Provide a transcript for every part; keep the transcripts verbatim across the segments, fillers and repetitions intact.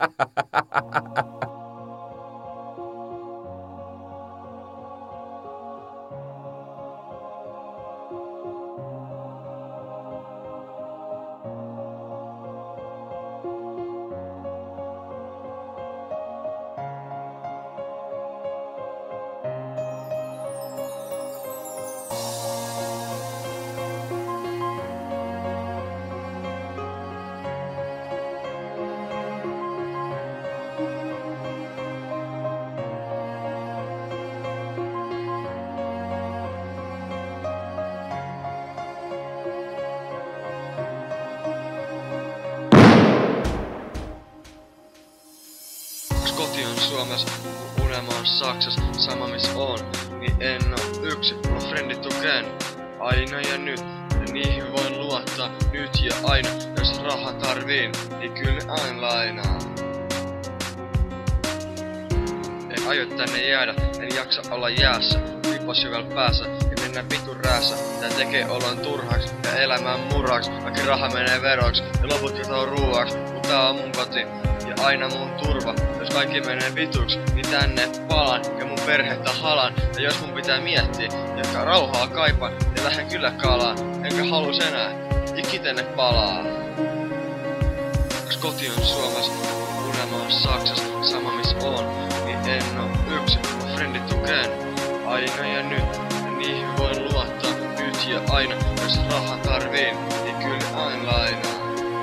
Koti on Suomessa, unelma on Saksassa, sama miss on, niin en oo yksi, mun frendit tukeen, aina ja nyt, ja niihin voin luottaa, nyt ja aina, jos raha tarviin, niin kyllä aina lainaa. En aio tänne jäädä, en jaksa olla jäässä, lippa syvällä päässä, ja mennä vitun räässä, tää tekee olon turhaks, ja elämään murhaks, vaikka raha menee veroiksi, ja loput katoo ruuaks, mut tää on mun koti. Ja aina mun turva, jos kaikki menee vituks, niin tänne palaan ja mun perhettä halaan. Ja jos mun pitää miettiä, ja rauhaa kaipaan, ja lähden kyllä kalaan, enkä halus enää, ikki tänne palaa. Koska koti on Suomessa, unelma on Saksassa, sama miss on, niin en oo yksi, mun frendit tukeen, aina ja nyt, ja niihin voin luottaa, nyt ja aina, jos raha tarviin, niin kyllä aina lainaa.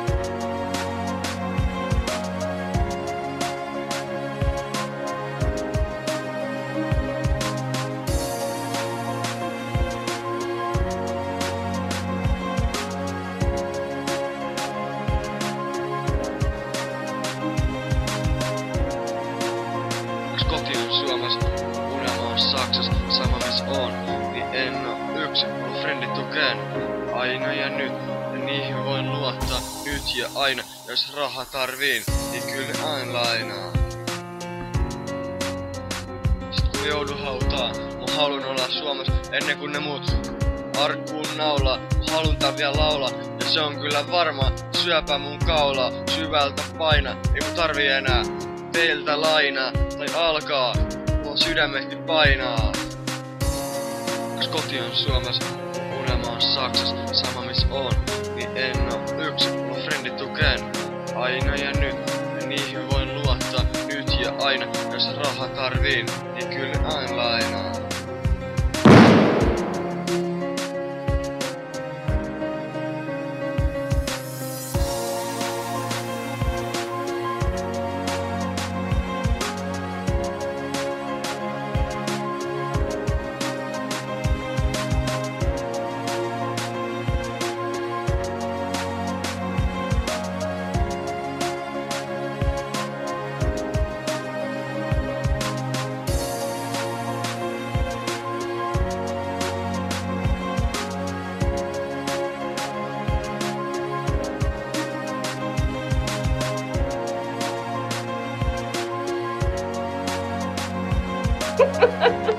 Koti on Suomessa, unelma on Saksassa, sama miss on, niin en oo yksi, mun frendit tukeen, aina ja nyt, ja niihin voin luottaa, nyt ja aina, jos raha tarviin, niin kyllä aina lainaa. Sit kun joudun hautaan, mun halun olla Suomessa, ennen kuin ne muut arkkuun naulaa, mun halun tää vielä laulaa, ja se on kyllä varma, syöpä mun kaulaa, syvältä paina, ei mun tarvii enää teiltä lainaa, tai alkaa, mun sydämehti painaa. Jos koti on Suomessa, unelma on Saksassa, sama miss on, niin en oo yksi, mun frendit tukeen, aina ja nyt, ja niihin voin luottaa, nyt ja aina, jos raha tarviin, niin kyllä aina lainaa. Ha ha ha!